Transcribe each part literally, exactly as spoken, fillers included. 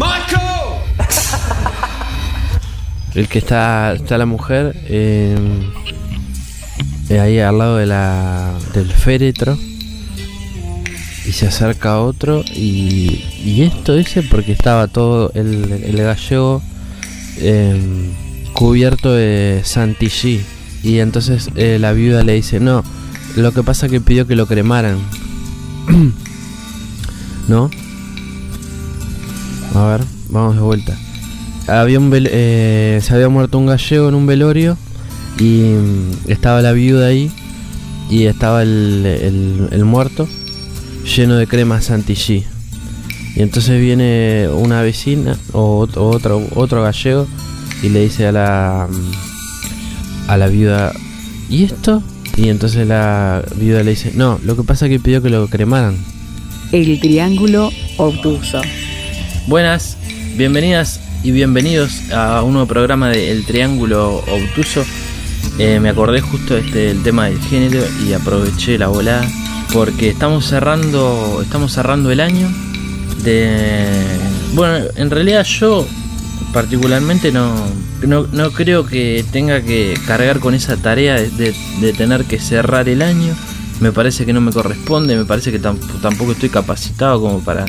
El que está, está la mujer eh, ahí al lado de la del féretro y se acerca a otro y, y esto dice porque estaba todo el, el gallego eh, cubierto de Santilly y entonces eh, la viuda le dice no, lo que pasa es que pidió que lo cremaran. ¿No? A ver, vamos de vuelta. Había un vel- eh, se había muerto un gallego en un velorio y mm, estaba la viuda ahí y estaba el, el, el muerto lleno de crema Santilly y entonces viene una vecina o, o otro otro gallego y le dice a la a la viuda ¿y esto? Y entonces la viuda le dice no, lo que pasa es que pidió que lo cremaran. El triángulo obtuso. Buenas, bienvenidas y bienvenidos a un nuevo programa de El Triángulo Obtuso. Eh, me acordé justo este del tema del género y aproveché la volada porque estamos cerrando, estamos cerrando el año de. Bueno, en realidad yo particularmente no, no, no creo que tenga que cargar con esa tarea de, de, de tener que cerrar el año. Me parece que no me corresponde, me parece que tamp- tampoco estoy capacitado como para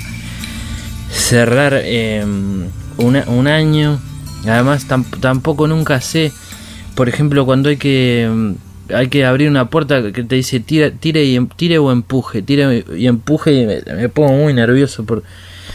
cerrar eh, una, un año. Además tamp- tampoco nunca sé, por ejemplo, cuando hay que hay que abrir una puerta que te dice tira, tire y em, tire o empuje, tire y empuje y me, me pongo muy nervioso por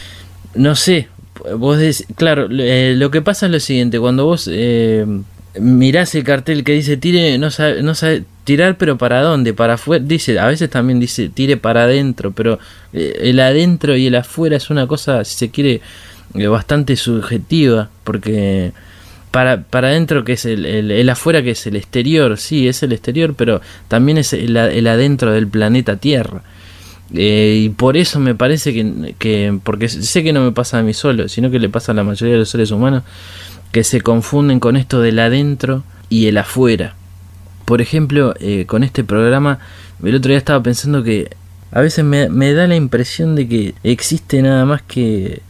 no sé, vos decís, claro, eh, lo que pasa es lo siguiente, cuando vos eh, mirás el cartel que dice tire, no sabe, no sabe tirar, pero para dónde, para afuera, dice, a veces también dice tire para adentro, pero eh, el adentro y el afuera es una cosa, si se quiere, eh, bastante subjetiva, porque para para adentro que es el, el, el afuera que es el exterior, sí, es el exterior, pero también es el, el adentro del planeta Tierra. Eh, y por eso me parece que, que, porque sé que no me pasa a mí solo, sino que le pasa a la mayoría de los seres humanos, que se confunden con esto del adentro y el afuera. Por ejemplo, eh, con este programa, el otro día estaba pensando que a veces me, me da la impresión de que existe nada más que,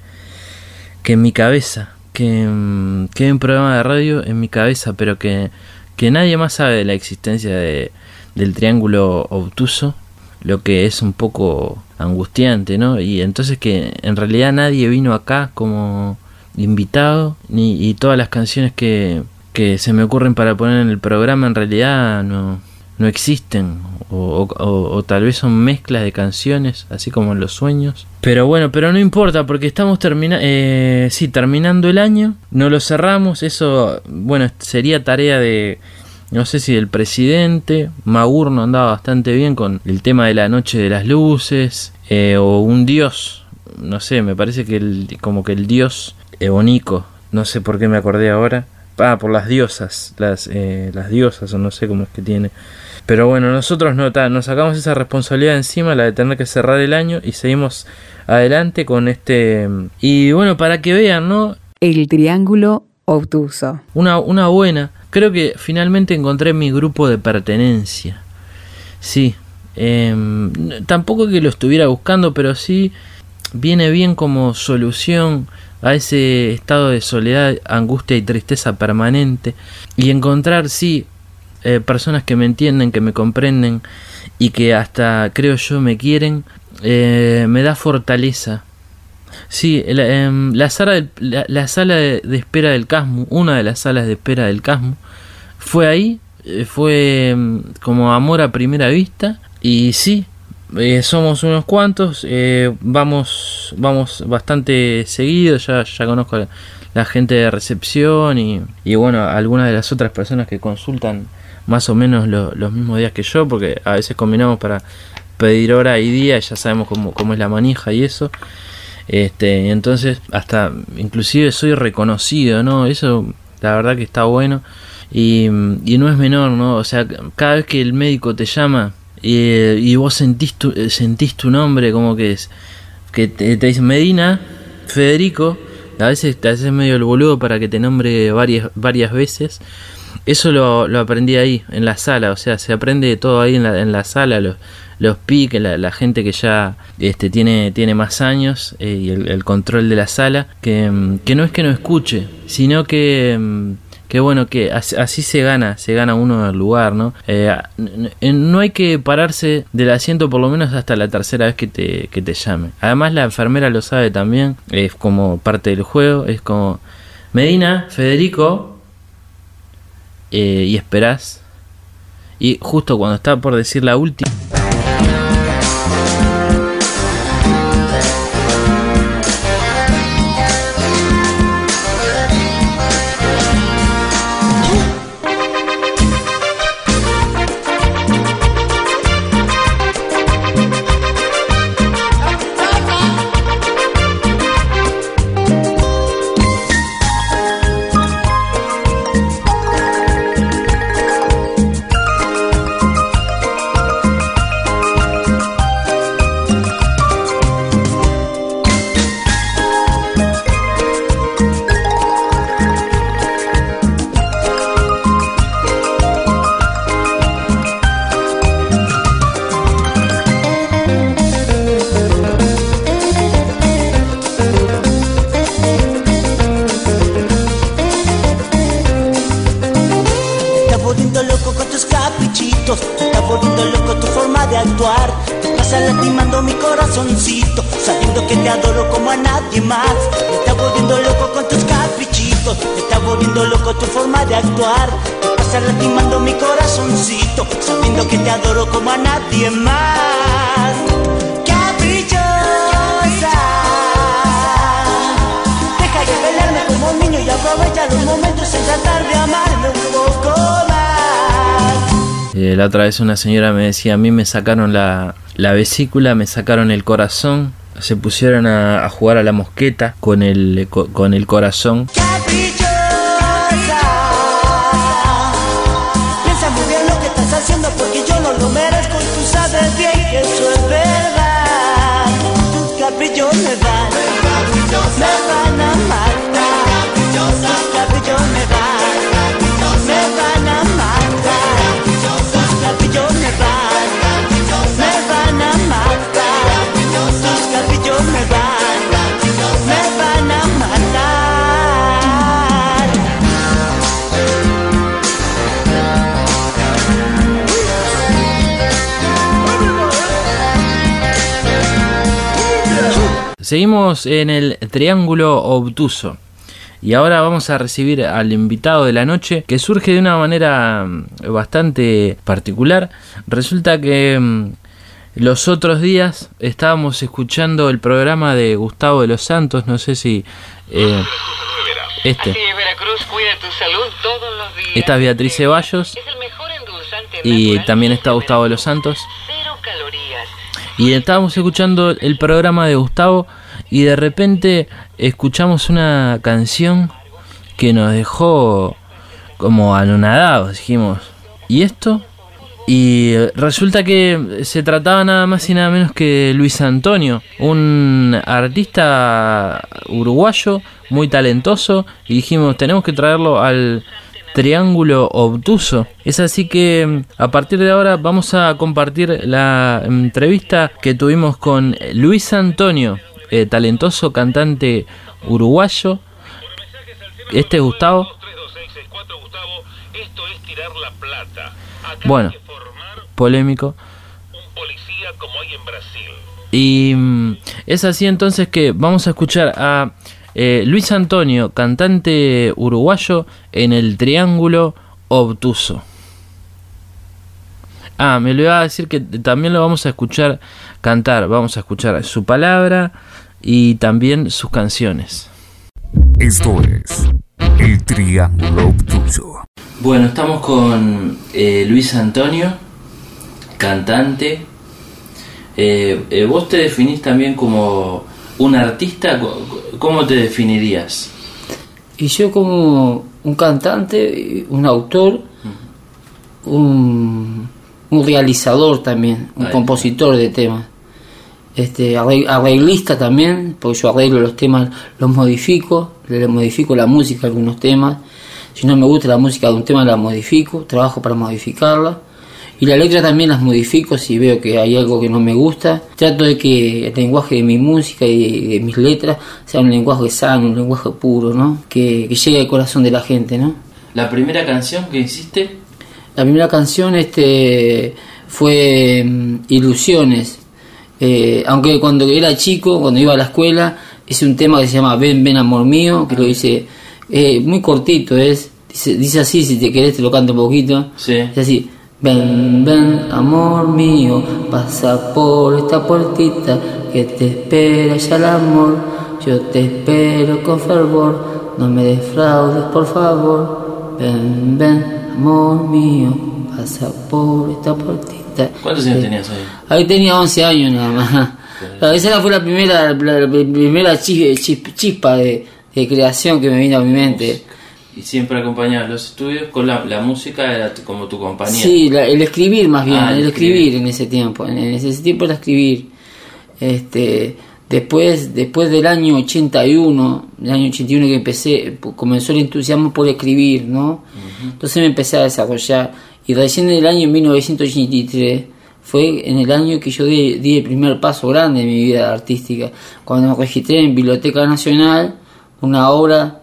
que en mi cabeza, que, que hay un programa de radio en mi cabeza, pero que, que nadie más sabe de la existencia de, del triángulo obtuso, lo que es un poco angustiante, ¿no? Y entonces que en realidad nadie vino acá como invitado, ni y todas las canciones que, que se me ocurren para poner en el programa en realidad no, no existen, o, o, o tal vez son mezclas de canciones, así como en los sueños. Pero bueno, pero no importa, porque estamos termina eh, sí, terminando el año, no lo cerramos, eso, bueno, sería tarea de, no sé si del presidente. Magurno andaba bastante bien con el tema de la noche de las luces, eh, o un dios, no sé, me parece que el, como que el dios ebonico, no sé por qué me acordé ahora, ah, por las diosas, las, eh, las diosas, o no sé cómo es que tiene. Pero bueno, nosotros no, ta, nos sacamos esa responsabilidad encima, la de tener que cerrar el año, y seguimos adelante con este. Y bueno, para que vean, ¿no? El triángulo obtuso. Una, una buena. Creo que finalmente encontré mi grupo de pertenencia. Sí. Eh, tampoco que lo estuviera buscando, pero sí viene bien como solución a ese estado de soledad, angustia y tristeza permanente. Y encontrar, sí, eh, personas que me entienden, que me comprenden y que hasta, creo yo, me quieren, eh, me da fortaleza. Sí, la, eh, la, sala, de, la, la sala de, de espera del Casmu, una de las salas de espera del Casmu, fue ahí, eh, fue eh, como amor a primera vista. Y sí, eh, somos unos cuantos, eh, vamos vamos bastante seguido, ya, ya conozco a la, la gente de recepción y, y bueno, algunas de las otras personas que consultan más o menos lo, los mismos días que yo, porque a veces combinamos para pedir hora y día, ya sabemos cómo, cómo es la manija y eso. Este, entonces hasta inclusive soy reconocido, ¿no? Eso la verdad que está bueno y, y no es menor, ¿no? O sea, cada vez que el médico te llama y, y vos sentís tu, sentís tu nombre, como que es que te, te dicen Medina, Federico, a veces te haces medio el boludo para que te nombre varias, varias veces. Eso lo, lo aprendí ahí, en la sala, o sea, se aprende todo ahí en la, en la sala, los, los piques, la, la gente que ya este, tiene, tiene más años eh, y el, el control de la sala, que, que no es que no escuche, sino que... que bueno, que así, así se gana, se gana uno el lugar, ¿no? Eh, no hay que pararse del asiento por lo menos hasta la tercera vez que te, que te llame. Además la enfermera lo sabe también, es como parte del juego, es como Medina, Federico, eh, y esperás. Y justo cuando está por decir la última... La otra vez una señora me decía, a mí me sacaron la, la vesícula, me sacaron el corazón, se pusieron a, a jugar a la mosqueta con el, con, con el corazón. Caprichosa, piensa muy bien lo que estás haciendo porque yo no lo merezco y tú sabes bien que eso es verdad. Tus caprichos me van, me van a matar. Tus caprichos me van, me van a matar. Capillos me van, me van a matar. Tus capillos me van, me van a matar. Seguimos en el triángulo obtuso. Y ahora vamos a recibir al invitado de la noche, que surge de una manera bastante particular. Resulta que mmm, los otros días estábamos escuchando el programa de Gustavo de los Santos, no sé si eh, este. Así es, Veracruz, cuida tu salud todos los días. Esta es Beatriz Ceballos. Es el mejor endulzante y natural. También está Gustavo de los Santos. Cero calorías. Y estábamos escuchando el programa de Gustavo y de repente escuchamos una canción que nos dejó como anonadados. Dijimos, ¿y esto? Y resulta que se trataba nada más y nada menos que Luis Antonio, un artista uruguayo muy talentoso, y dijimos, tenemos que traerlo al triángulo obtuso. Es así que a partir de ahora vamos a compartir la entrevista que tuvimos con Luis Antonio, eh, talentoso cantante uruguayo. Este es Gustavo. Bueno, polémico. Y mm, es así entonces que vamos a escuchar a eh, Luis Antonio, cantante uruguayo, en el triángulo obtuso. Ah, me lo iba a decir que también lo vamos a escuchar cantar. Vamos a escuchar su palabra y también sus canciones. Esto es el triángulo obtuso. Bueno, estamos con eh, Luis Antonio, cantante. Eh, eh, vos te definís también como un artista. ¿Cómo te definirías? Y yo como un cantante, un autor, un, un realizador también, un Ahí compositor está. de temas. Este, arreglista también, porque yo arreglo los temas, los modifico, le modifico la música a algunos temas. Si no me gusta la música de un tema, la modifico, trabajo para modificarla. Y la letra también las modifico si veo que hay algo que no me gusta. Trato de que el lenguaje de mi música y de, de mis letras sea un lenguaje sano, un lenguaje puro, ¿no? Que, que llegue al corazón de la gente, ¿no? ¿La primera canción que hiciste? La primera canción este fue um, Ilusiones. Eh, aunque cuando era chico, cuando iba a la escuela, hice un tema que se llama Ven, ven amor mío, que lo hice eh, muy cortito, es dice, dice así, si te querés te lo canto un poquito. Sí. Dice así: ven, ven amor mío, pasa por esta puertita que te espera ya el amor. Yo te espero con fervor, no me defraudes por favor. Ven, ven amor mío, pasa por esta puertita. ¿Cuántos años tenías ahí? Ahí tenía once años nada más. Claro, esa fue la primera, la, la primera chispa, chispa de, de creación que me vino a mi mente. Y siempre acompañabas los estudios con la, la música, era como tu compañía. Sí, la, el escribir más bien, ah, el, el escribir. escribir en ese tiempo, en ese tiempo era escribir. Este, después, después del año ochenta y uno, el año ochenta y uno que empecé, comenzó el entusiasmo por escribir, ¿no? Uh-huh. Entonces me empecé a desarrollar. Y recién en el año mil novecientos ochenta y tres fue en el año que yo di, di el primer paso grande en mi vida artística, cuando me registré en Biblioteca Nacional una obra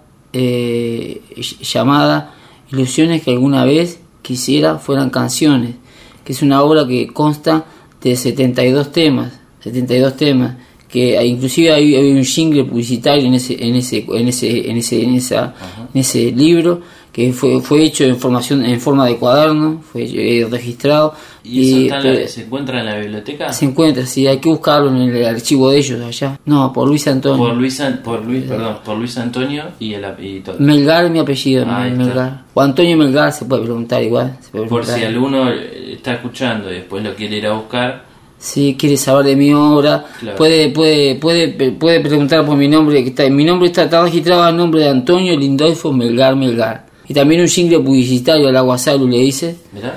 eh, llamada Ilusiones que alguna vez quisiera fueran canciones, que es una obra que consta de setenta y dos temas, setenta y dos temas, que inclusive hay, hay un jingle publicitario en ese en ese en ese en ese en esa uh-huh. en ese libro que fue fue hecho en formación en forma de cuaderno, fue eh, registrado. ¿Y, y eso está en la, se encuentra en la biblioteca? Se encuentra, sí, hay que buscarlo en el archivo de ellos allá. No, por Luis Antonio. Por Luis, por Luis, perdón, por Luis Antonio y el y todo. Melgar es mi apellido, ah, Melgar. O Antonio Melgar se puede preguntar igual. Se puede por preguntar. Si alguno está escuchando y después lo quiere ir a buscar. Si quiere saber de mi obra, claro. puede puede puede puede preguntar por mi nombre, que está mi nombre está, está registrado al nombre de Antonio Lindolfo Melgar Melgar. Y también un jingle publicitario al Aguasalu le hice,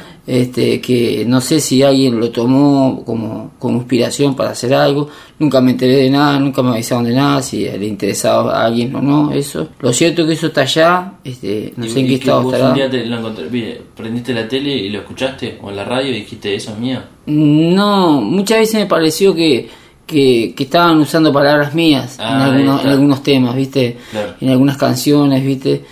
este que no sé si alguien lo tomó como, como inspiración para hacer algo. Nunca me enteré de nada, nunca me avisaron de nada, si le interesaba a alguien o no, eso. Lo cierto es que eso está allá, este, no sé en qué estado estará. Un día te lo encontré, mire, prendiste la tele y lo escuchaste, o en la radio y dijiste, eso es mío. No, muchas veces me pareció que, que, que estaban usando palabras mías ah, en, algunos, claro. en algunos temas, ¿viste? Claro. En algunas canciones, ¿viste?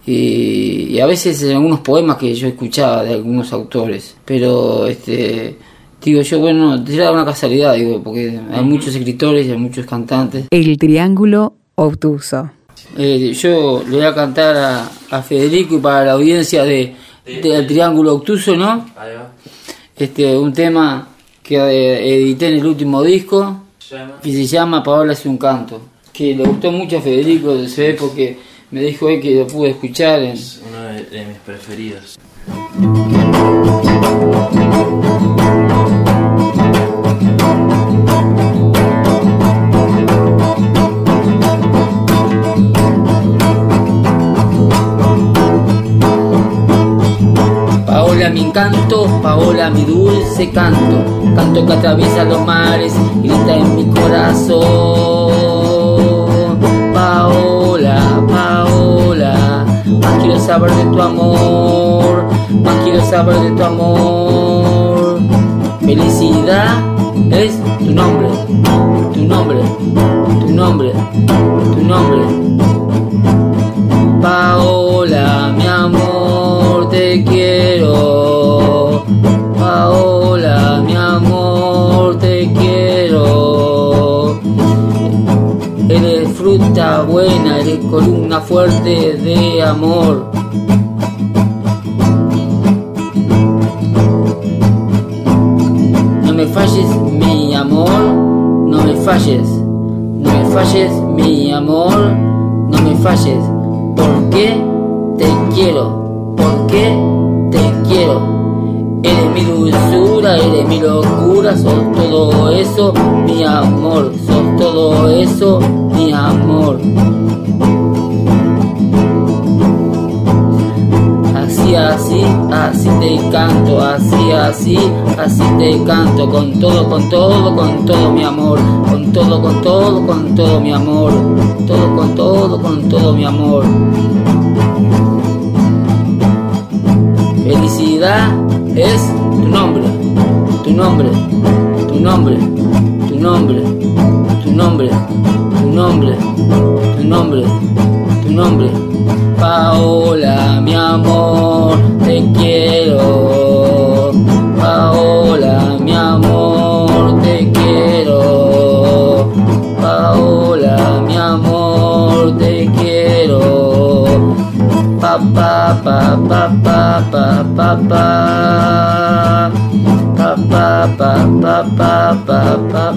Y, y a veces en algunos poemas que yo escuchaba de algunos autores, pero este digo yo, bueno, será una casualidad, digo, porque hay muchos escritores y hay muchos cantantes. El Triángulo Obtuso. Eh, yo le voy a cantar a, a Federico y para la audiencia de, de El Triángulo Obtuso, ¿no? Ahí va. Este, un tema que eh, edité en el último disco que se llama Paola es un canto, que le gustó mucho a Federico, se ve porque me dijo él que lo pude escuchar. En... Es uno de, de mis preferidos. Paola mi encanto, Paola mi dulce canto, canto que atraviesa los mares y grita en mi corazón. Paola, Paola, más quiero saber de tu amor, más quiero saber de tu amor. Felicidad es tu nombre, tu nombre, tu nombre, tu nombre. Paola, mi amor, te quiero. Paola, mi amor, te quiero. Eres fruta buena, eres columna fuerte de amor. No me falles, mi amor, no me falles. No me falles, mi amor, no me falles. ¿Por qué te quiero? ¿Por qué te quiero? Eres mi dulzura, eres mi locura, sos todo eso, mi amor, sos todo eso, mi amor. Así, así, así te canto, así, así, así te canto, con todo, con todo, con todo mi amor, con todo, con todo, con todo mi amor, todo, con todo, con todo mi amor. Felicidad es tu nombre, tu nombre, tu nombre, tu nombre, tu nombre, tu nombre, tu nombre, tu nombre. Paola, mi amor, te quiero. Paola, mi amor, te quiero. Paola, mi amor, te quiero. Pa pa pa pa pa pa pa pa. Pa pa pa pa pa pa pa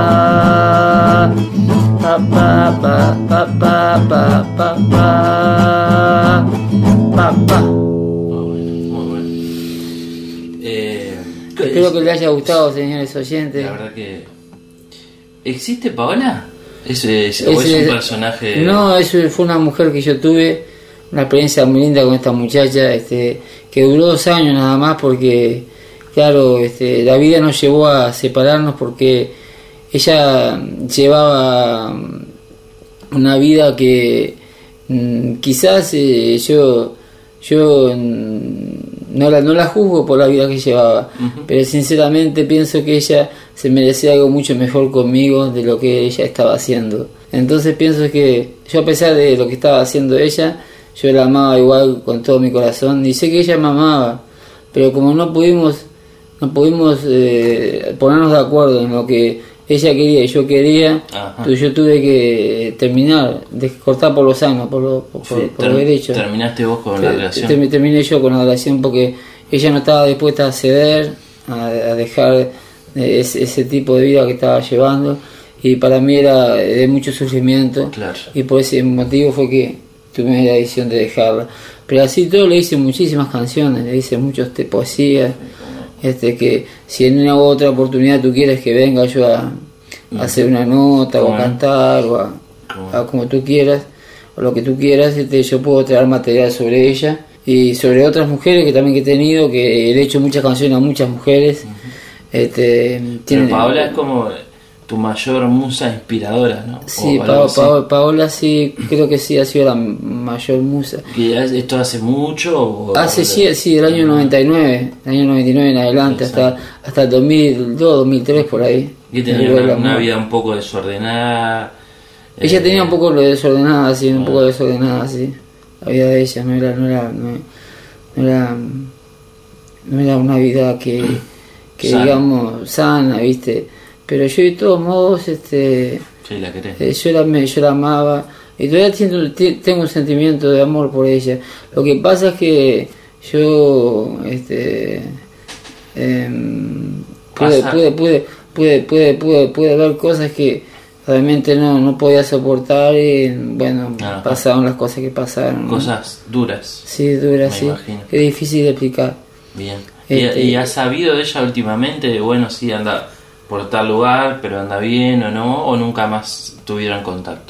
pa. Pa pa pa pa pa pa pa pa. Pa pa. Muy bueno. Eh, Espero que les haya gustado, señores oyentes. La verdad que... ¿Existe Paola? ¿Es, es, o es Ese- un personaje...? No, eso fue una mujer que yo tuve, una experiencia muy linda con esta muchacha, este, que duró dos años nada más porque, claro, este, la vida nos llevó a separarnos porque ella llevaba una vida que mm, quizás eh, yo yo mm, no la no la juzgo por la vida que llevaba, Ujú. pero sinceramente pienso que ella se merecía algo mucho mejor conmigo de lo que ella estaba haciendo. Entonces pienso que yo, a pesar de lo que estaba haciendo ella, yo la amaba igual con todo mi corazón y sé que ella me amaba, pero como no pudimos no pudimos eh, ponernos de acuerdo en lo que ella quería y yo quería, Ajá. tu- yo tuve que terminar, de cortar por lo sano, por lo, por, por, Sí, por lo ter- derecho. Terminaste vos con la Te- relación. te- terminé yo con la relación porque ella no estaba dispuesta a ceder, a, a dejar eh, ese, ese tipo de vida que estaba llevando, y para mí era de mucho sufrimiento, Claro. y por ese motivo fue que tomé la decisión de dejarla. Pero así todo le hice muchísimas canciones, le hice muchas te- poesías, este, que si en una u otra oportunidad tú quieres que venga yo a, a hacer una nota o a Bueno. cantar o a, a como tú quieras o lo que tú quieras, este, yo puedo traer material sobre ella y sobre otras mujeres que también que he tenido, que le he hecho muchas canciones a muchas mujeres. este, Pero tienen- Paola es como tu mayor musa inspiradora, ¿no? Sí, O algo Pa- así. Pa- Paola sí, creo que sí ha sido la mayor musa. ¿Y es- esto hace mucho? O, Hace o- sí, sí, del año noventa y nueve, del año noventa y nueve en adelante, hasta, hasta el dos mil dos, dos mil tres por ahí. Y tenía Llegó el una, una amor. vida un poco desordenada. Ella eh, tenía un poco lo desordenada, sí, un ah. poco desordenada, sí. La vida de ella no era, no era, no, no era, no era una vida que, que Sana. digamos, sana, viste. Pero yo de todos modos, este, Sí, la querés. eh, yo la, me- yo la amaba y todavía tengo, te- tengo un sentimiento de amor por ella. Lo que pasa es que yo, este, em, pude, Pasa. pude, pude, pude, pude, pude, pude ver cosas que realmente no, no podía soportar y bueno, Ajá. pasaron las cosas que pasaron. Cosas duras. Sí, duras, Me sí. imagino. Es difícil de explicar. Bien. ¿Y, Este- y has sabido de ella últimamente? Bueno, sí, anda por tal lugar, pero anda bien o no, o nunca más tuvieron contacto.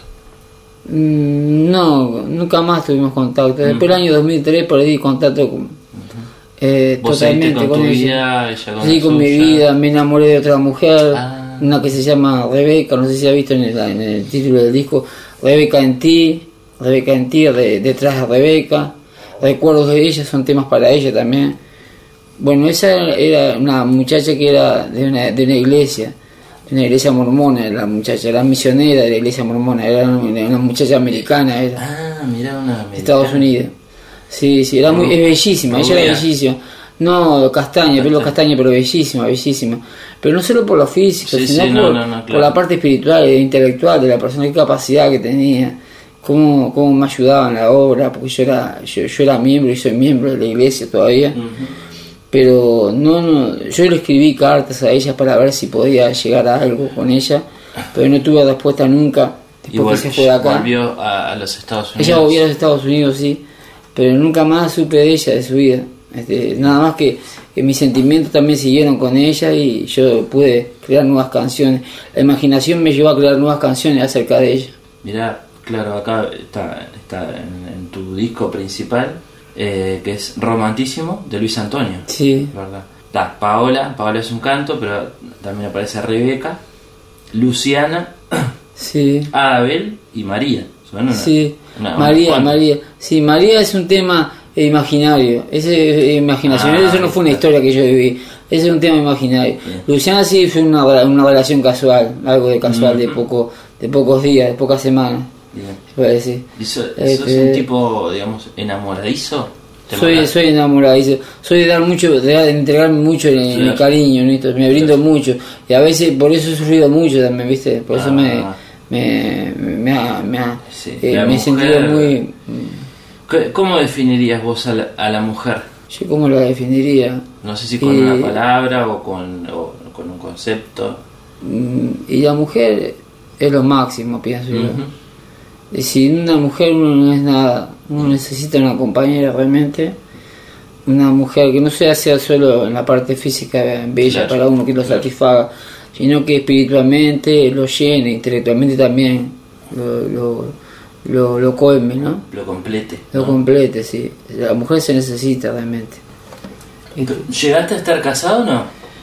Mm, No, nunca más tuvimos contacto. Después del año dos mil tres perdí contacto con, eh, Vos seguiste totalmente con con tu ella. vida, ella con Sí, la con mi suya. vida, me enamoré de otra mujer, Ah. una que se llama Rebeca, no sé si ha visto en el, en el título del disco, Rebeca en ti, Rebeca en ti, de- detrás de Rebeca, recuerdos de ella, son temas para ella también. Bueno, esa era una muchacha que era de una, de una iglesia, de una iglesia mormona, la muchacha, era misionera de la iglesia mormona, era una, una muchacha americana, era Ah, mirá una americana. Estados Unidos. Sí, sí, era muy, es bellísima, ella era Rubia. bellísima. No, castaña, pelo castaña, pero bellísima, bellísima. Pero no solo por lo físico, Sí, sino sí, por, no, no, no, por claro. la parte espiritual e intelectual de la persona, qué capacidad que tenía, cómo, cómo me ayudaba en la obra, porque yo era, yo, yo era miembro y soy miembro de la iglesia todavía. Ujú. Pero no, no, yo le escribí cartas a ella para ver si podía llegar a algo con ella, pero no tuve respuesta nunca, Y porque vol- se fue de acá. volvió a, a los Estados Unidos. Ella volvió a los Estados Unidos, sí, pero nunca más supe de ella, de su vida. Este, nada más que, que mis sentimientos también siguieron con ella y yo pude crear nuevas canciones. La imaginación me llevó a crear nuevas canciones acerca de ella. Mirá, claro, acá está, está en, en tu disco principal, eh, que es Romantísimo, de Luis Antonio. Sí, ¿Verdad? Está Paola, Paola es un canto, pero también aparece Rebeca, Luciana, sí. Abel y María. Son una- Sí, una- unas María, cuantas. María. Sí, María es un tema es imaginario, ese es imaginación, Ah, eso no fue una está. historia que yo viví, ese es un tema imaginario. Bien. Luciana sí fue una, una relación casual, algo de casual, de Ujú. poco, de pocos días, de pocas semanas, Bien. se puede decir. ¿Y so- Este- sos un tipo, digamos, enamoradizo? ¿Te Soy, enamorás? soy enamoradizo, soy de dar mucho, de, dar- de entregarme mucho en, en Claro. el cariño, ¿no? Me brindo mucho, y a veces por eso he sufrido mucho también, ¿viste? Por eso Ah. me, me, me, ha, me, ha- Sí, eh, la me he mujer- sentido muy... ¿Qué- ¿Cómo definirías vos a la, a la mujer? ¿Yo cómo la definiría? No sé si con Y- una palabra o con, o con un concepto. Mm, Y la mujer es lo máximo, pienso yo. Ujú. Y sin una mujer uno no es nada, uno necesita una compañera realmente, una mujer que no sea, sea solo en la parte física bella Claro, para uno, que lo claro. satisfaga, sino que espiritualmente lo llene, intelectualmente también lo, lo, lo, lo colme, ¿no? Lo complete. Lo ¿no? complete, sí. La mujer se necesita realmente. ¿Llegaste a estar casado o no?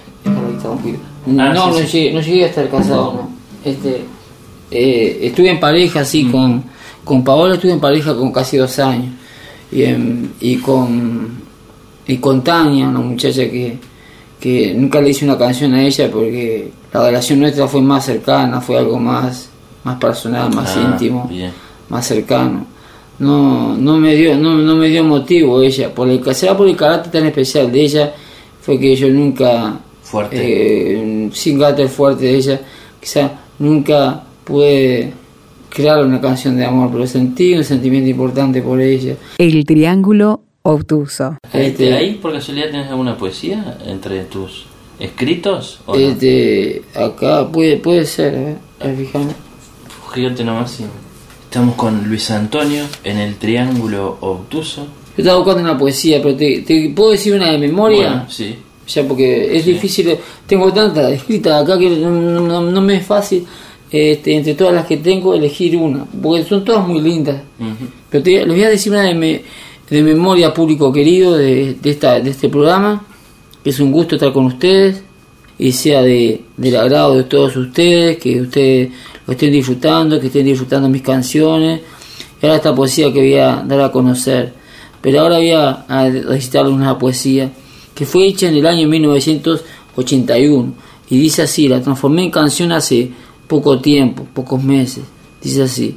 No, Ah, no, sí, sí. Llegué, no llegué a estar casado, no. Este, eh, estuve en pareja, así, Mm. con, con Paola estuve en pareja con casi dos años. Y, en- y con y con Tania, una muchacha que, que nunca le hice una canción a ella porque la relación nuestra fue más cercana, fue algo más, más personal, más Ah, íntimo, bien. más cercano. No, no me dio, no, no me dio motivo ella, por el, será por el carácter tan especial de ella, fue que yo nunca, Fuerte. eh, sin carácter fuerte de ella, quizá nunca pude crear una canción de amor, pero sentí un sentimiento importante por ella. El triángulo obtuso. Este, ¿Ahí por casualidad tenés alguna poesía entre tus escritos? ¿O no? este, acá puede, puede ser, eh, a ver, fijame. Fíjate nomás si... Estamos con Luis Antonio en el Triángulo Obtuso. Yo estaba buscando una poesía, pero te, te puedo decir una de memoria. Bueno, sí. Ya, porque es Sí. difícil, tengo tantas escritas acá que no, no- no me es fácil, este, entre todas las que tengo, elegir una, porque son todas muy lindas. Ujú. Pero te, les voy a decir una de, me- de memoria, público querido, de, de, esta, de este programa, que es un gusto estar con ustedes, y sea de, del agrado de todos ustedes, que ustedes lo estén disfrutando, que estén disfrutando mis canciones, y ahora esta poesía que voy a dar a conocer. Pero ahora voy a, a recitarles una poesía que fue hecha en el año mil novecientos ochenta y uno, y dice así, la transformé en canción hace poco tiempo, pocos meses, dice así: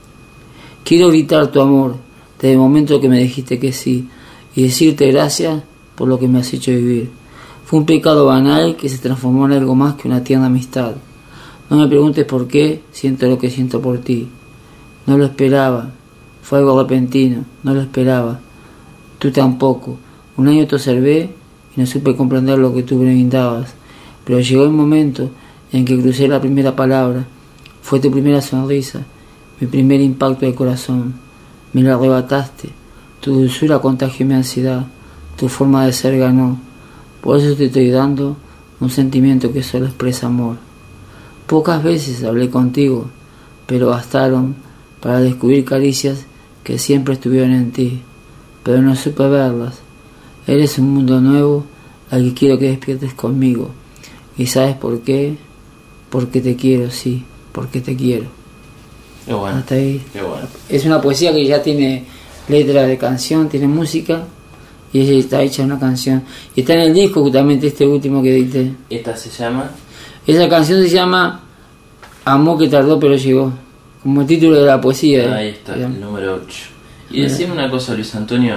quiero gritar tu amor desde el momento que me dijiste que sí, y decirte gracias por lo que me has hecho vivir. Fue un pecado banal que se transformó en algo más que una tierna amistad. No me preguntes por qué siento lo que siento por ti. No lo esperaba, fue algo repentino, no lo esperaba. Tú tampoco. Un año te observé y no supe comprender lo que tú me brindabas, pero llegó el momento en que crucé la primera palabra. Fue tu primera sonrisa, mi primer impacto de corazón. Me la arrebataste, tu dulzura contagió mi ansiedad, tu forma de ser ganó. Por eso te estoy dando un sentimiento que solo expresa amor. Pocas veces hablé contigo, pero bastaron para descubrir caricias que siempre estuvieron en ti, pero no supe verlas. Eres un mundo nuevo al que quiero que despiertes conmigo. ¿Y sabes por qué? Porque te quiero, sí, porque te quiero. Qué bueno. Hasta ahí. Qué bueno. Es una poesía que ya tiene letra de canción, tiene música, y ella está hecha una canción. Y está en el disco justamente este último que dicté. Esta se llama... Esa canción se llama Amor que tardó pero llegó, como el título de la poesía. ¿eh? Ahí está, Digamos. el número ocho. Y decime una cosa, Luis Antonio.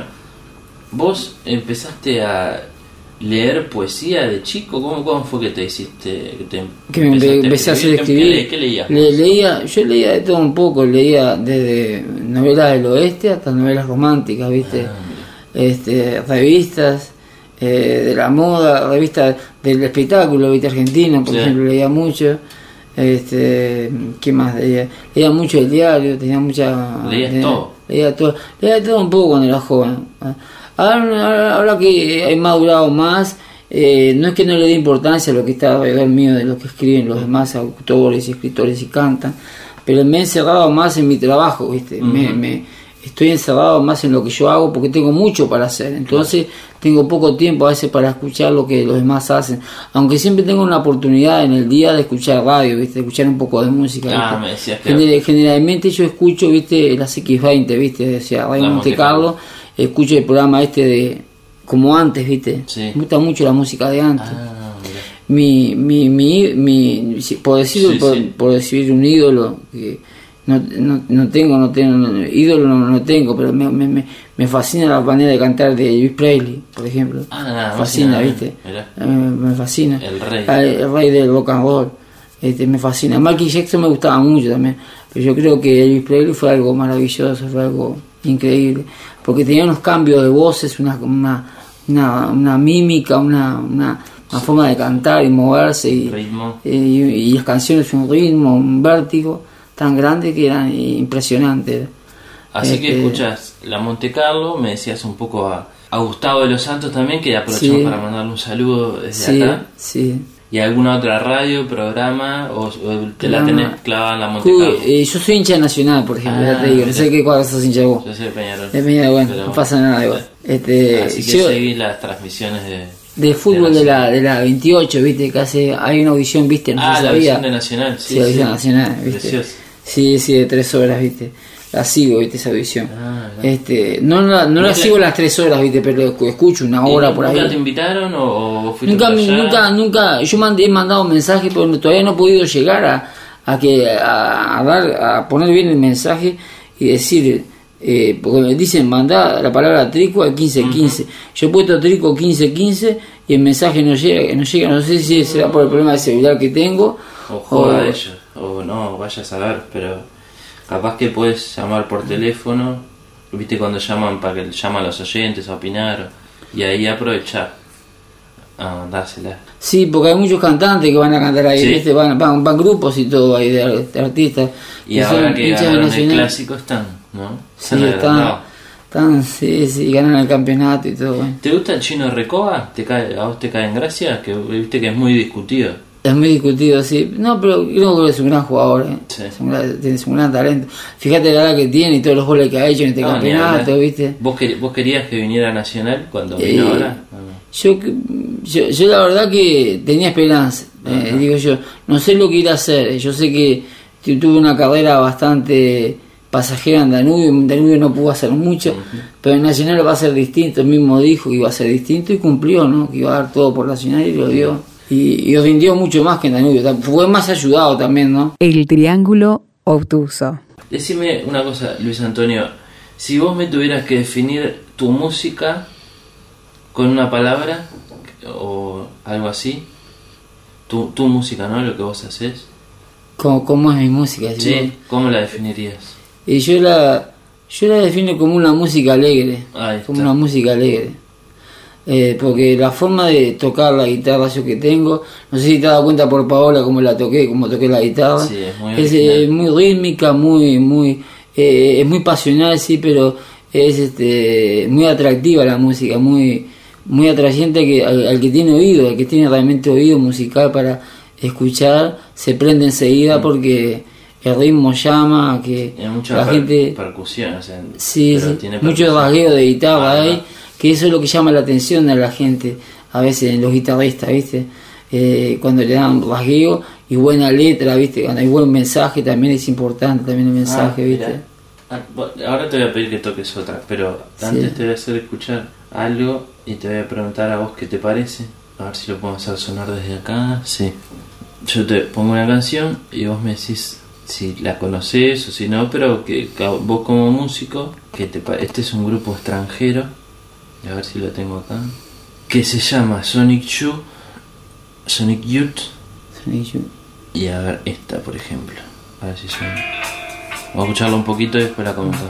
¿Vos empezaste a leer poesía de chico? ¿Cómo, cómo fue que te hiciste? Que, te Que me empezaste empe- empecé a hacer ¿Qué- escribir. ¿Qué, qué leías? Le- leía, yo leía de todo un poco, leía desde novelas del oeste hasta novelas románticas, ¿viste? Ah, este, revistas eh, de la moda, revistas del espectáculo, ¿viste? Argentino, por Sí. ejemplo, leía mucho. Este, ¿qué más leía? Leía mucho el diario, tenía mucha... Leías leía- todo. Leía todo, leía todo un poco cuando era joven. Ahora, ahora, ahora que he madurado más, eh, no es que no le dé importancia a lo que está alrededor mío de lo que escriben los demás autores y escritores y cantan, pero me he encerrado más en mi trabajo, ¿viste? me, Ujú. me, estoy encerrado más en lo que yo hago porque tengo mucho para hacer, entonces tengo poco tiempo a veces para escuchar lo que los demás hacen, aunque siempre tengo una oportunidad en el día de escuchar radio, ¿viste? De escuchar un poco de música. Ah, ¿viste? me decías que... Gener- generalmente yo escucho, ¿viste? Las equis veinte, ¿viste? O sea, Radio La Monte Monte Carlo, escucho el programa este de como antes, ¿viste? Sí. Me gusta mucho la música de antes. Ah, mira. mi, mi, mi, mi, si- por decir, Sí, por, sí. por decir un ídolo que no, no, no tengo, no tengo, no- ídolo no, no tengo, pero me, me, me- me fascina la manera de cantar de Elvis Presley, por ejemplo. Ah, nada, me fascina, fascina, ¿viste? mirá. Eh, me fascina. El rey. Ah, el rey del rock and roll. Este, me fascina. Michael Jackson me gustaba mucho también, pero yo creo que Elvis Presley fue algo maravilloso, fue algo increíble, porque tenía unos cambios de voces, una, una, una, una mímica, una, una, una forma de cantar y moverse, y, Ritmo. eh, y, y las canciones un ritmo, un vértigo tan grande que eran impresionantes. Así que Este, escuchas la Monte Carlo, me decías un poco a, a Gustavo de los Santos también, que aprovechamos Sí. para mandarle un saludo desde Sí, acá. sí. ¿Y alguna otra radio, programa, o, o te la Programa. tenés clavada en la Monte Uy, Carlo? eh, yo soy hincha de Nacional, por ejemplo, Ah, ya te digo, no mira. sé qué cuadro sos hincha vos. Yo soy de Peñarol. De media, bueno, Pero no pasa nada igual. Este, Así que yo, seguís las transmisiones de... de fútbol de la, Nacional. de la veintiocho, viste, que hace, hay una audición, viste, no Ah, se la sabía. versión de Nacional, sí, Sí, la sí. audición nacional, viste. Precioso. Sí, sí, de tres horas, viste. La sigo, viste, esa audición. Ah, ya. este, no la, no la Nunca- sigo las tres horas, viste, pero escucho una ¿Y hora nu- por ahí. ¿Nunca te invitaron o, o fuiste Nunca, por me- allá? nunca, nunca, yo mandé, he mandado mensajes, pero todavía no he podido llegar a, a que a, a dar, a poner bien el mensaje y decir, eh, porque me dicen mandar la palabra trico al quince quince. Yo he puesto trico quince quince y el mensaje no llega, no llega, no sé si será por el problema de celular que tengo. O joda a ellos, o no, vaya a saber, pero capaz que puedes llamar por teléfono, viste cuando llaman para que llaman a los oyentes a opinar, y ahí aprovechar a mandársela. Sí, porque hay muchos cantantes que van a cantar ahí, Sí. ¿viste? Van, van, van grupos y todo ahí de, de artistas. Y ahora son que hinchas de ganaron el Nacional. clásico están, ¿no? Sí, Están están, agrandados. están, sí, sí, ganan el campeonato y todo, bueno. ¿Te gusta el Chino Recoba? ¿Te cae, ¿A vos te cae en gracia? Que viste que es muy discutido. Es muy discutido, sí. No, pero yo creo que es un gran jugador, ¿eh? Sí. Es un gran, tiene un gran talento. Fíjate la edad que tiene y todos los goles que ha hecho en este No, ni campeonato, hablar. ¿viste? ¿Vos, quer- ¿Vos querías que viniera a Nacional cuando Eh, vino ahora? ¿O no? Yo, yo, yo la verdad que tenía esperanza, eh, Ajá. digo yo. No sé lo que irá a hacer. Yo sé que tu- tuve una carrera bastante pasajera en Danubio. En Danubio no pudo hacer mucho, pero en Nacional va a ser distinto. Él mismo dijo que iba a ser distinto y cumplió, ¿no? Que iba a dar todo por Nacional y lo dio. Y, y rindió mucho más que en Danubio. Fue más ayudado también, ¿no? El triángulo obtuso. Decime una cosa, Luis Antonio. Si vos me tuvieras que definir tu música con una palabra o algo así, tu, tu música, ¿no? Lo que vos haces. ¿Cómo, cómo es mi música? ¿sí? Sí, ¿cómo la definirías? Y yo la, yo la defino como una música alegre. Ahí está. Como una música alegre. Eh, porque la forma de tocar la guitarra yo que tengo, no sé si te has dado cuenta por Paola cómo la toqué, cómo toqué la guitarra. Sí, es muy es original. eh, muy rítmica, muy, muy, eh, es muy pasional, sí, pero es este muy atractiva la música, muy, muy atrayente que, al, al que tiene oído, al que tiene realmente oído musical para escuchar, se prende enseguida porque el ritmo llama, que Tiene mucha la per- gente... percusión, o sea, Sí, pero sí. tiene mucho percusión. rasgueo de guitarra Ah, ahí, que eso es lo que llama la atención a la gente, a veces en los guitarristas, ¿viste? Eh, cuando le dan rasgueo y buena letra, ¿viste? Cuando hay buen mensaje también es importante también el mensaje, Ah, ¿viste? mirá. Ah, vos- ahora te voy a pedir que toques otra, pero antes Sí. te voy a hacer escuchar algo y te voy a preguntar a vos qué te parece. A ver si lo podemos hacer sonar desde acá. Sí. Yo te pongo una canción y vos me decís si la conoces o si no, pero que, que vos como músico, que te pa- este es un grupo extranjero, y a ver si lo tengo acá, que se llama Sonic Youth, Sonic Youth, y a ver esta por ejemplo, a ver si suena. Vamos a escucharlo un poquito y después la comentamos.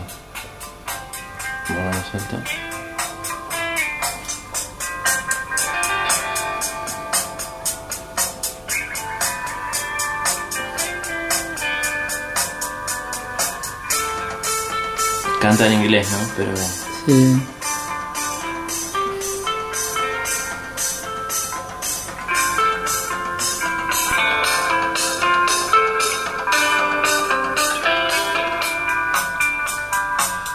Bueno, suelta. Canta en inglés, ¿no? Pero Sí.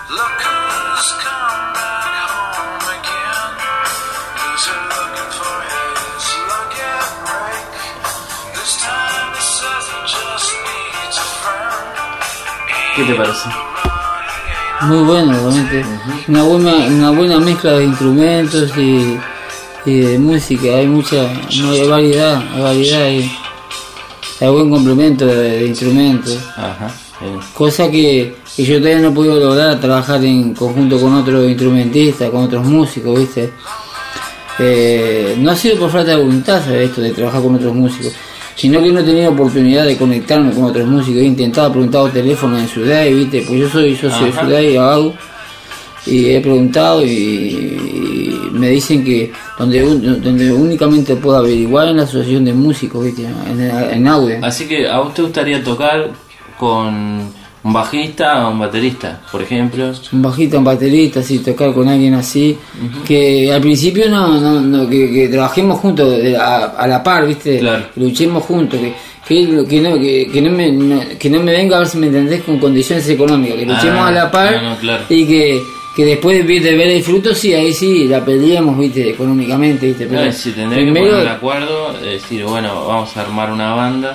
¿Qué te parece? Muy bueno, realmente. Uh-huh. Una buena, una buena mezcla de instrumentos y, y de música. Hay mucha, no, hay variedad, hay variedad y hay buen complemento de, de instrumentos. Ajá. Bien. Cosa que, que yo todavía no he podido lograr, trabajar en conjunto con otros instrumentistas, con otros músicos, ¿viste? Eh, no ha sido por falta de voluntad, ¿sabes? Esto de trabajar con otros músicos, sino que no he tenido oportunidad de conectarme con otros músicos. He intentado, preguntado teléfonos en Ciudad, ¿viste? Pues yo soy socio de Ciudad y Abagu, y he preguntado y, y me dicen que donde donde únicamente puedo averiguar en la asociación de músicos, ¿viste? En, en Aude. Así que a vos te gustaría tocar con un bajista o un baterista, por ejemplo. Un bajista, un baterista, sí, tocar con alguien así. Uh-huh. Que al principio no, no, no que, que trabajemos juntos a, a la par, ¿viste? Claro. Que luchemos juntos, que, que, que, no, que, que, no me, no, que no me venga, a ver si me entendés, con condiciones económicas, que luchemos ah, a la par, no, no, claro. Y que, que después, ¿viste? De ver el fruto, sí, ahí sí, la peleemos, ¿viste? Económicamente, ¿viste? Pero no, si tendré primero, que poner de acuerdo, decir, bueno, vamos a armar una banda.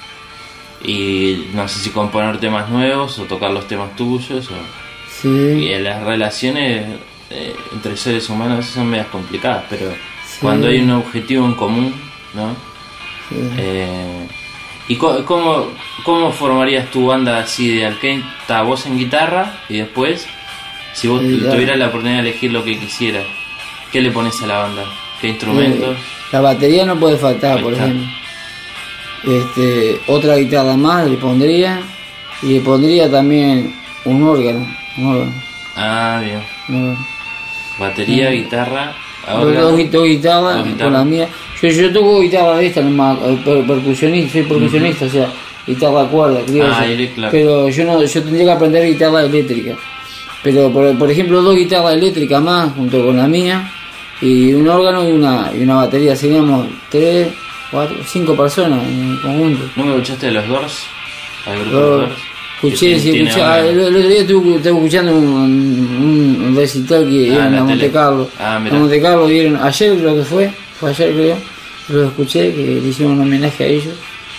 Y no sé si componer temas nuevos o tocar los temas tuyos. O... Sí. Y las relaciones eh, entre seres humanos son medias complicadas, pero sí. Cuando hay un objetivo en común, ¿no? Sí. Eh, ¿Y co- cómo, cómo formarías tu banda así de Alquenta, vos en guitarra y después, si vos sí, tuvieras la oportunidad de elegir lo que quisieras, ¿qué le pones a la banda? ¿Qué instrumentos? La batería no puede faltar, por ejemplo. Este, otra guitarra más le pondría, y le pondría también un órgano, un órgano. Ah, bien. No. Batería, sí. Guitarra, órgano. Dos, dos, dos guitarras, dos con la mía. Yo, yo toco guitarra de esta, nomás, per, percusionista, soy percusionista, uh-huh. O sea, guitarra a cuerda, creo. Ah, claro. Pero yo no, yo tendría que aprender guitarra eléctrica. Pero por, por ejemplo, dos guitarras eléctricas más junto con la mía, y un órgano y una, y una batería, seríamos tres. Cuatro, cinco personas en conjunto. ¿No me escuchaste de los Doors? ¿Al grupo Los, de Doors? Escuché, sí, escuché. Ah, el, el otro día estuve, estuve escuchando un, un, un recital que dieron ah, a Monte Carlo. Ah, a Monte Carlo dieron, ayer creo que fue, fue ayer creo, lo escuché, que le hicieron un homenaje a ellos.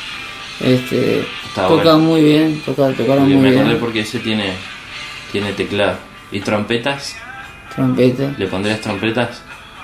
Este, tocan bueno. Muy bien, tocan, tocaron muy bien. Me acordé porque ese tiene, tiene teclado. ¿Y trompetas? Trompetas. ¿Le pondrías trompetas?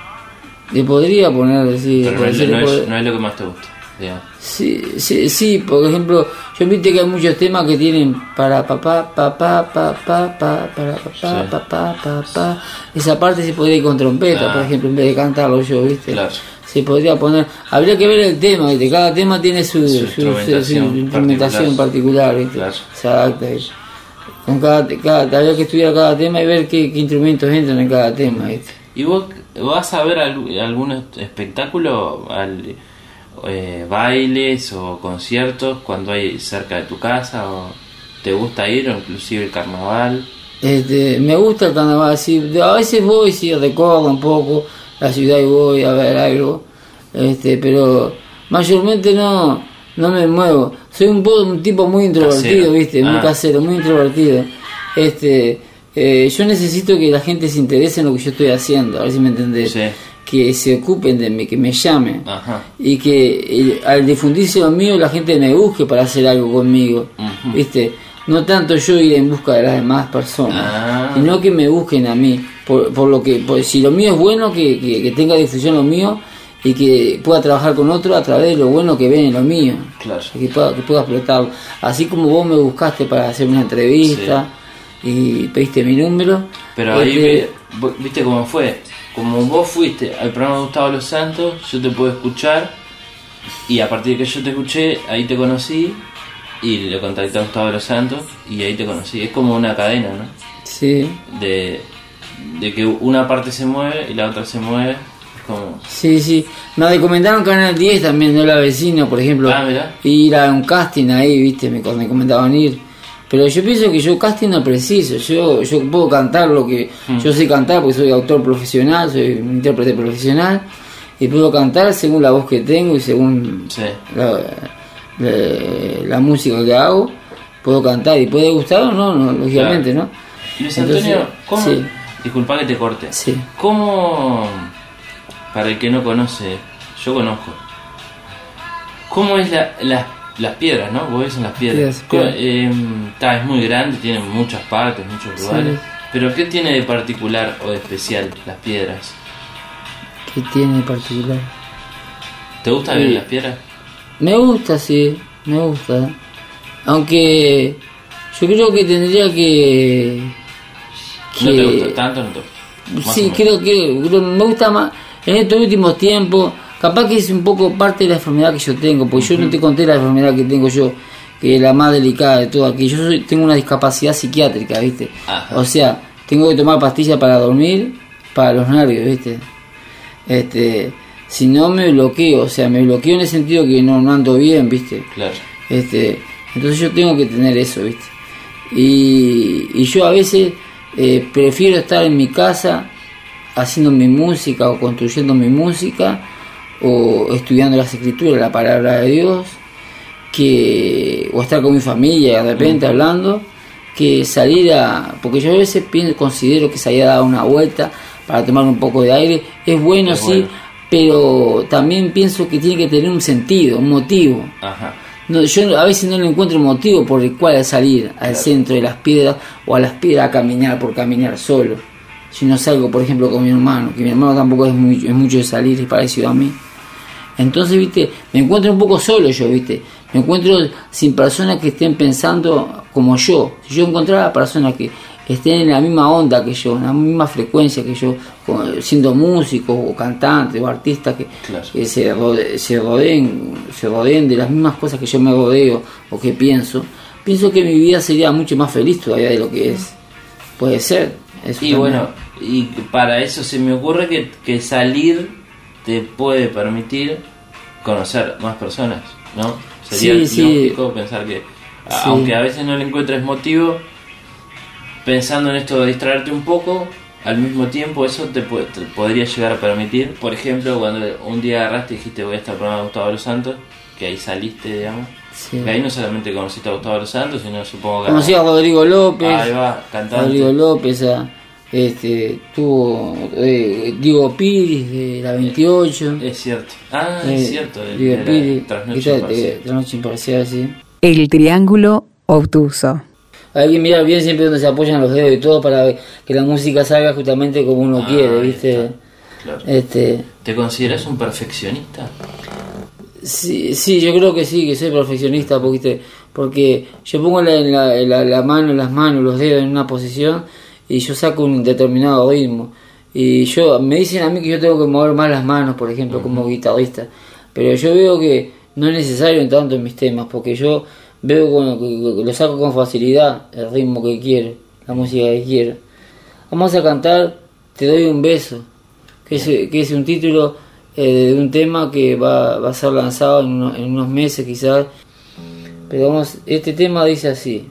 Le podría poner, sí. Pero no es, no, es, no es lo que más te gusta, digamos. Sí, sí, sí, por ejemplo, yo viste que hay muchos temas que tienen para papá, papá, papá, papá, para papá, papá, papá. Esa parte se podría ir con trompeta, ah. Por ejemplo, en vez de cantarlo yo, viste. Claro. Se podría poner, habría que ver el tema, viste, cada tema tiene su, su, su instrumentación, su, su instrumentación particular, viste. Claro. Exacto. Con cada, cada, habría que estudiar cada tema y ver qué, qué instrumentos entran en cada tema, viste. ¿Y vos vas a ver algún espectáculo, al, eh, bailes o conciertos cuando hay cerca de tu casa? ¿O te gusta ir, o inclusive el carnaval? Este, me gusta el carnaval, sí. A veces voy, sí, recorro un poco la ciudad y voy a ver algo, este, pero mayormente no, no me muevo. Soy un, poco, un tipo muy introvertido, casero. ¿Viste? Muy ah. casero, muy introvertido. Este... Eh, yo necesito que la gente se interese en lo que yo estoy haciendo, a ver si me entendés. Sí. Que se ocupen de mí, que me llamen. Ajá. Y que eh, al difundirse lo mío la gente me busque para hacer algo conmigo. Uh-huh. ¿Viste? No tanto yo ir en busca de las demás personas, ah. sino que me busquen a mí. Por, por lo que, por, si lo mío es bueno, que, que, que tenga difusión lo mío y que pueda trabajar con otro a través de lo bueno que ven en lo mío. Claro. Que pueda, que pueda explotarlo. Así como vos me buscaste para hacer una entrevista. Sí. Y pediste mi número. Pero ahí, este... viste cómo fue. Como vos fuiste al programa de Gustavo Los Santos, yo te puedo escuchar. Y a partir de que yo te escuché, ahí te conocí. Y le contacté a Gustavo Los Santos. Y ahí te conocí. Es como una cadena, ¿no? Sí. De, de que una parte se mueve y la otra se mueve. Es como... Sí, sí. Me recomendaron Canal diez también, de La Vecina, por ejemplo. Ah, mirá. Ir a un casting ahí, viste, me, me comentaban ir. Pero yo pienso que yo casting no preciso, yo yo puedo cantar lo que... Mm. Yo sé cantar porque soy autor profesional, soy un intérprete profesional, y puedo cantar según la voz que tengo y según sí. la, la, la música que hago, puedo cantar y puede gustar o no, no lógicamente, claro. ¿No? Luis Entonces, Antonio, ¿cómo? sí. Disculpa que te corte. Sí. ¿Cómo, para el que no conoce, yo conozco, cómo es la, la, las piedras, ¿no? Vos ves en las piedras. Piedras, Eh, ta, es muy grande, tiene muchas partes, muchos lugares. Sí. Pero ¿qué tiene de particular o de especial las piedras? ¿Qué tiene de particular? ¿Te gusta Sí. ver las piedras? Me gusta, sí, me gusta. Aunque yo creo que tendría que... que... ¿No te gusta tanto? No te... Más o Sí, menos. creo que creo- me gusta más en estos últimos tiempos. Capaz que es un poco parte de la enfermedad que yo tengo, porque yo no te conté la enfermedad que tengo yo, que es la más delicada de todo aquí. Yo soy- tengo una discapacidad psiquiátrica, ¿viste? Ajá. O sea, tengo que tomar pastillas para dormir, para los nervios, ¿viste? Este, si no me bloqueo, o sea, me bloqueo en el sentido que no, no ando bien, ¿viste? Claro. Este, entonces yo tengo que tener eso, ¿viste? Y, y yo a veces eh, prefiero estar en mi casa haciendo mi música o construyendo mi música o estudiando las escrituras, la palabra de Dios, que o estar con mi familia de repente hablando, que salir a... Porque yo a veces pienso, considero que salir a dar una vuelta para tomar un poco de aire es bueno, Es sí, bueno. pero también pienso que tiene que tener un sentido, un motivo. Ajá. No, yo a veces no le encuentro motivo por el cual salir al Claro. centro de las piedras o a las piedras a caminar por caminar solo. Si no salgo, por ejemplo, con mi hermano, que mi hermano tampoco es, muy, es mucho de salir, es parecido a mí. Entonces, viste, me encuentro un poco solo yo, viste. Me encuentro sin personas que estén pensando como yo. Si yo encontrara personas que estén en la misma onda que yo, en la misma frecuencia que yo, como siendo músicos o cantantes o artistas que, Claro. que se, rode- se rodeen se rodeen de las mismas cosas que yo me rodeo o que pienso, pienso que mi vida sería mucho más feliz todavía de lo que es. Puede ser. Eso Y también. bueno, y para eso se me ocurre que, que salir te puede permitir conocer más personas, ¿no? Sería Sí, sí. lógico pensar que, a- Sí. aunque a veces no le encuentres motivo, pensando en esto de distraerte un poco, al mismo tiempo eso te, pu- te podría llegar a permitir, por ejemplo, cuando un día agarraste y dijiste voy a estar al programa de Gustavo Los Santos, que ahí saliste, digamos, Sí. que ahí no solamente conociste a Gustavo Los Santos, sino supongo que... Conocí a Rodrigo López. Ahí va, cantante. Rodrigo López, a, este, tuvo eh, Diego Piris de la veintiocho. Es cierto. Ah, Eh, es cierto. El, Diego de la Piris, Trasnoche que está- Imparcial. de Trasnoche Imparcial, sí. El Triángulo Obtuso. Hay que mirar bien siempre donde se apoyan los dedos y todo para que la música salga justamente como uno Ah, quiere, ahí ¿viste? está. Claro. Este, ¿Te consideras un perfeccionista? sí, sí, yo creo que sí, que soy perfeccionista, porque, porque yo pongo la, la, la, la mano, las manos, los dedos en una posición y yo saco un determinado ritmo. Y yo me dicen a mí que yo tengo que mover más las manos, por ejemplo, como guitarrista. Pero yo veo que no es necesario en tanto en mis temas, porque yo veo con- que, que lo saco con facilidad, el ritmo que quiero, la música que quiero. Vamos a cantar Te doy un beso, que es, que es un título eh, de un tema que va, va a ser lanzado en, uno- en unos meses quizás. Pero vamos, este tema dice así.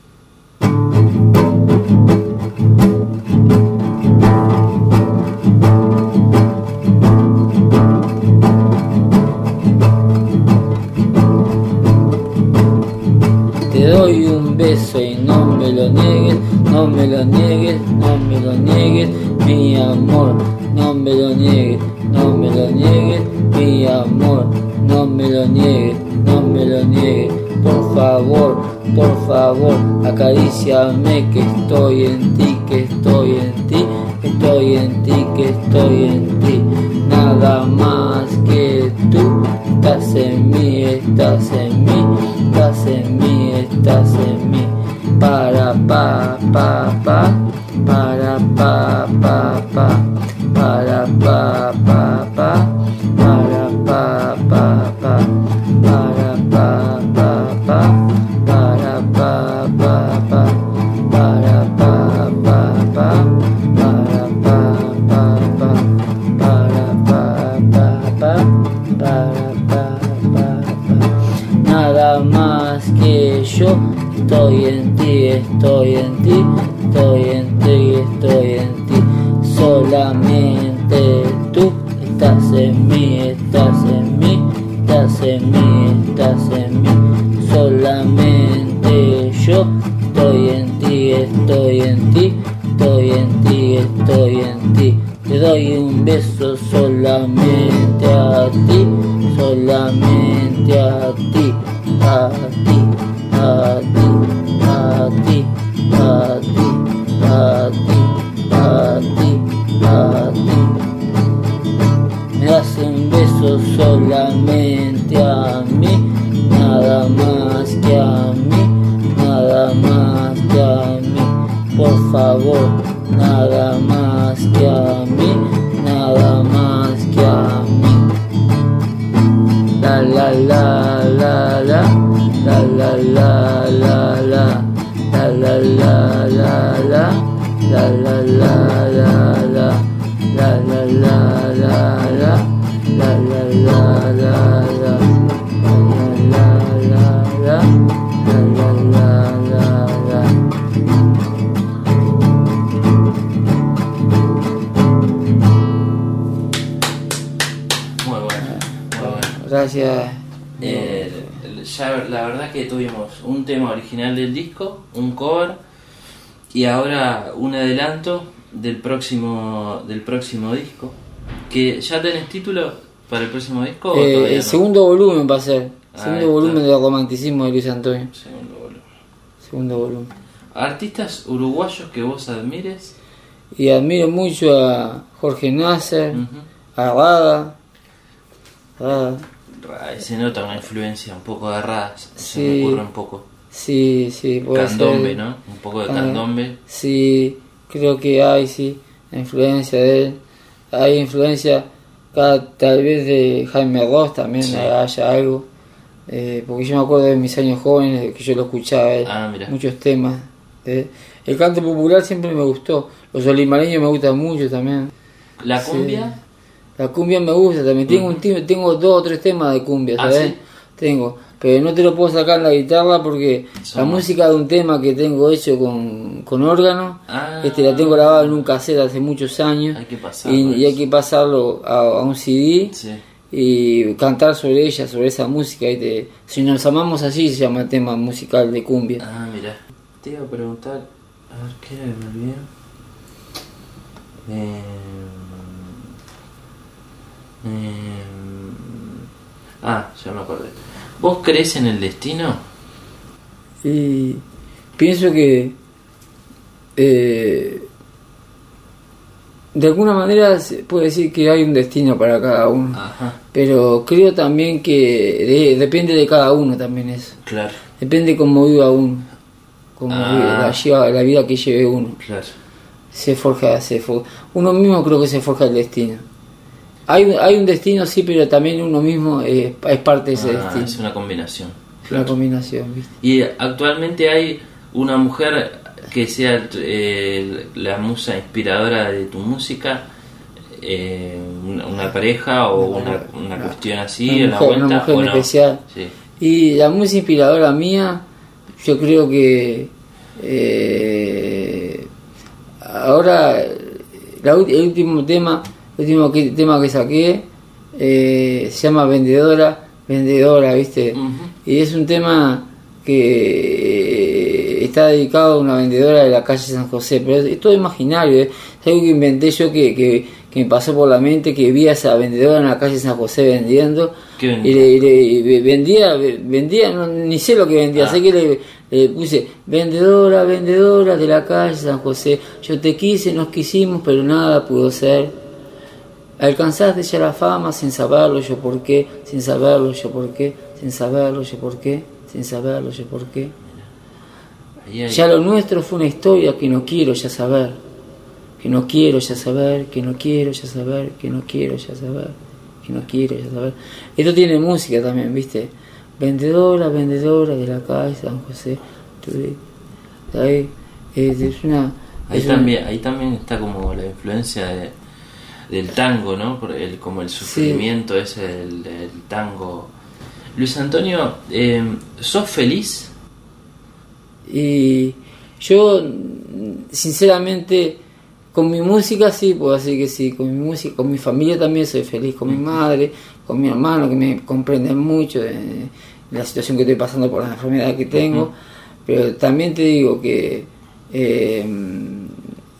Te doy un beso y no me lo niegues, no me lo niegues, no me lo niegues, mi amor, no me lo niegues, no me lo niegues, mi amor, no me lo niegues, no me lo niegues, por favor, por favor, acaríciame que estoy en ti, que estoy en ti, que estoy en ti, que estoy en ti, nada más que tú, estás en mí, estás en mí, estás en mí, estás en mí, para pa pa pa, para pa pa pa, para pa pa pa, para pa pa pa, para pa pa pa, para pa pa pa, para pa pa pa, para pa pa pa, para pa pa pa, para pa pa pa, nada más que yo, estoy en ti, estoy en ti, estoy en ti, estoy en ti, solamente tú estás en estoy en ti. Te doy un beso solamente a ti, solamente a ti, a ti, a ti, a ti, a ti, a ti, a ti, a ti. Me das un beso solamente a mí, nada más que a mí, nada más que a mí, por favor, nada más que a mí, nada más que a mí. La la la la la, la la la la la, la la la la la, la la la la la, la la la la la, la la la la la, la la la la, la la la la. Muy bueno, muy bueno. Gracias. Eh, ya la verdad que tuvimos un tema original del disco, un cover y ahora un adelanto del próximo del próximo disco. Que ya tenés título para el próximo disco. ¿O Eh, todavía el no? segundo volumen va a ser. Ah, Segundo está. volumen del romanticismo de Luis Antonio. Segundo volumen. Segundo volumen. Artistas uruguayos que vos admires. Y admiro mucho a Jorge Nasser, Ujú. a Rada. Rada. Ra- Se nota una influencia un poco de Raz. Se Sí. me ocurre un poco. Sí, sí, puede Candombe, ser. ¿no? Un poco de Ah, candombe. Sí, creo que hay, sí, la influencia de él. Hay influencia cada, tal vez de Jaime Ross también, Sí. haya algo. Eh, porque yo me acuerdo de mis años jóvenes que yo lo escuchaba, a él, Ah, mira. muchos temas. eh. El canto popular siempre me gustó. Los olimareños me gustan mucho también. La Sí. cumbia. La cumbia me gusta también. Tengo un tim- tengo dos o tres temas de cumbia, Ah, ¿sabes? ¿sí? Tengo. Pero no te lo puedo sacar en la guitarra porque Son- la música de un tema que tengo hecho con, con órgano, Ah. este la tengo grabada en un cassette hace muchos años. Hay que pasarlo, y, y hay eso. que pasarlo a, a un C D Sí. y cantar sobre ella, sobre esa música. Y te- si nos amamos así se llama el tema musical de cumbia. Ah, mira. Te iba a preguntar. A ver, ¿qué era que me olvidé? Eh, eh, ah, ya me acordé. ¿Vos crees en el destino? Y pienso que eh, de alguna manera se puede decir que hay un destino para cada uno, Ajá, pero creo también que de- depende de cada uno también eso, claro, depende cómo viva uno, cómo Ah. vive, la, lleva- la vida que lleve uno, claro. se forja, se forja, uno mismo creo que se forja el destino. Hay, un- hay un destino sí, pero también uno mismo eh, es parte de ese Ah, destino, es una combinación. una combinación, ¿viste? Y actualmente hay una mujer que sea eh, la musa inspiradora de tu música, eh, una, una pareja o una, una cuestión así, Una en la mujer- vuelta, una mujer ¿o en no? especial. Sí. Y la música inspiradora mía, yo creo que eh, ahora la ulti- el último tema, el último que- tema que saqué eh, se llama Vendedora, Vendedora, ¿viste? Ujú. Y es un tema que está dedicado a una vendedora de la calle San José, pero es, es todo imaginario, ¿eh? Es algo que inventé yo que, que, que me pasó por la mente, que vi a esa vendedora en la calle San José vendiendo. ¿Qué vendía? Y le, y le- y ve- vendía, ve- vendía, no, ni sé lo que vendía, Ah. sé que le, le puse vendedora, vendedora de la calle San José, yo te quise, nos quisimos, pero nada pudo ser. Alcanzaste ya la fama sin saberlo yo por qué, sin saberlo yo por qué, sin saberlo yo por qué, sin saberlo yo por qué. Ahí hay- Ya lo nuestro fue una historia que no quiero ya saber, que no quiero ya saber, que no quiero ya saber, que no quiero ya saber, que no quiero ya saber. Esto tiene música también, ¿viste? Vendedora, vendedora de la calle San José. Tú ves, ahí, es, es una... Ahí es una- también, ahí también está como la influencia de, del tango, ¿no? Por el, como el sufrimiento ese del, del tango. Luis Antonio, eh, ¿sos feliz? Y yo, sinceramente, con mi música sí, puedo decir que sí, con mi música, con mi familia también soy feliz, con mi madre, con mi hermano, que me comprenden mucho de, de la situación que estoy pasando por la enfermedad que tengo, Ujú. pero también te digo que eh,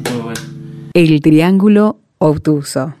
El Triángulo Obtuso.